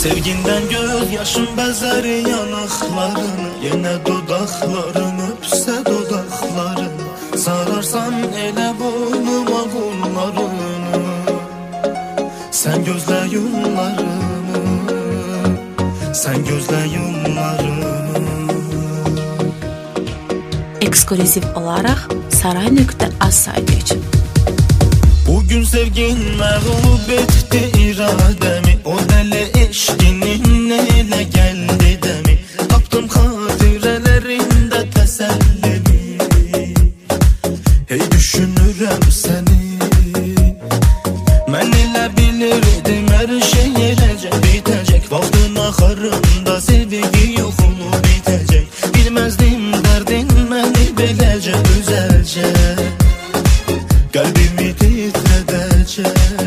Sevginden gözyaşım bezer yanaklarını, yine dudaklarım öpse dudaklarını. Sararsan ele boynuma kollarını, sen gözle yollarımı, sen gözle yollarımı. Ekskluzif olarak saray.az saytı için. Bugün sevgin mağlup etti irademi, o deli eşkinin neyle geldi demi. Taptım hatirelerinde tesellimi, hey düşünürüm seni. Ben ile bilirdim her şey gelecek bitecek, vaktın ahırında sevgi yok olup bitecek. Bilmezdim derdin beni bilece güzelce, kalbimi titredecek,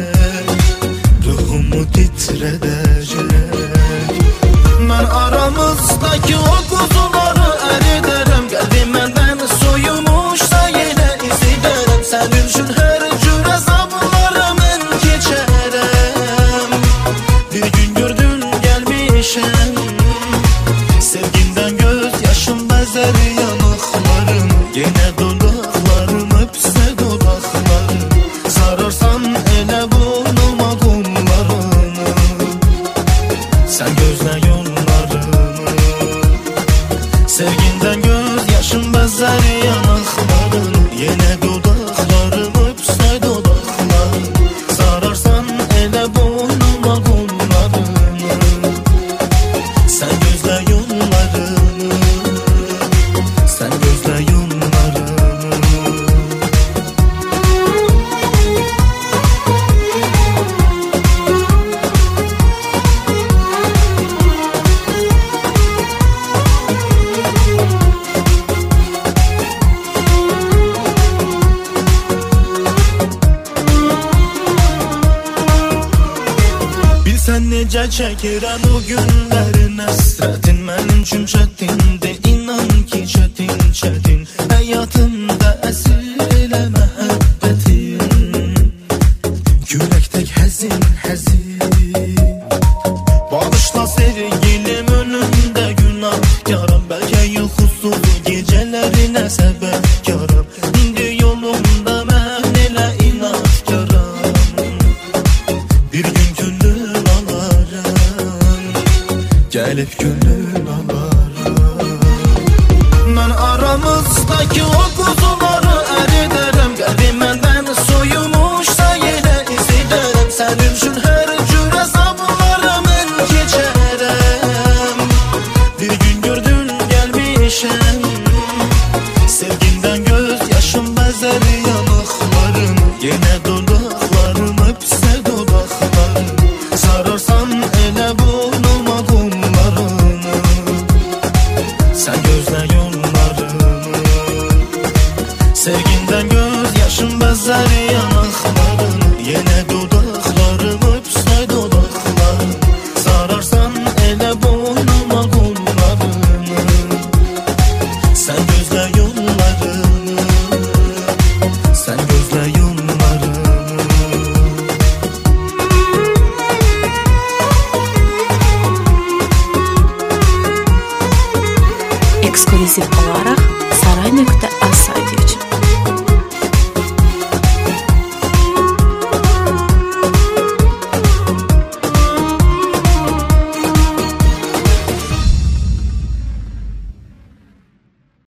ruhumu titredecek. Ben aramızdaki o kuzuları eriderim, kalbimden soyumuşsa yine isterim. Senin için her cüre zablarımın geçerim. Bir gün gördün gelmişim, sevginden gözyaşım bezer yanaklarım, yine dudaklarım öpse dudaklarım. Sararsan ele boynuma kollarını, sen gözle yollarımı. Sevginden gözyaşım bezer yanaklarını, yine dudaklarım öpse dudaklarım. Sararsan ele boynuma kollarını, sen gözle yollarımı, sen gözle yollarımı. Bilsen necə çəkirəm o günlərin əsrətin, mənim üçün çətindir, inan ki çətin çətin. Həyatımda əsir elə məhəbbətin, gülək tək həzin həzin. Bağışla sevgilim önümdə günahkaram, bəlkə yuxusuz gecələrinə səbəbkaram. İndi yolumda mən elə inatkaram, bir gün gönlün alarım, gelip gönlün alarım. Ben aramızdaki o kuzuları eriderim, kalbimden soyumuşsa yine isterim. Senin için her cüre zablarımın geçerim. Bir gün gördün gelmişim, sevginden gözyaşım bezer yanaklarım, yine dudaklarım öpse dudaklarım. Sararsan ele boynuma kollarını, sen gözle yollarımı. Sevginden gözyaşım bezer yanaklarını, yine dudaklarım öpse dudaklarım. Sararsan ele boynuma kollarını, sen gözle yollarımı, sen gözle yollarımı. Ekskluzif olarak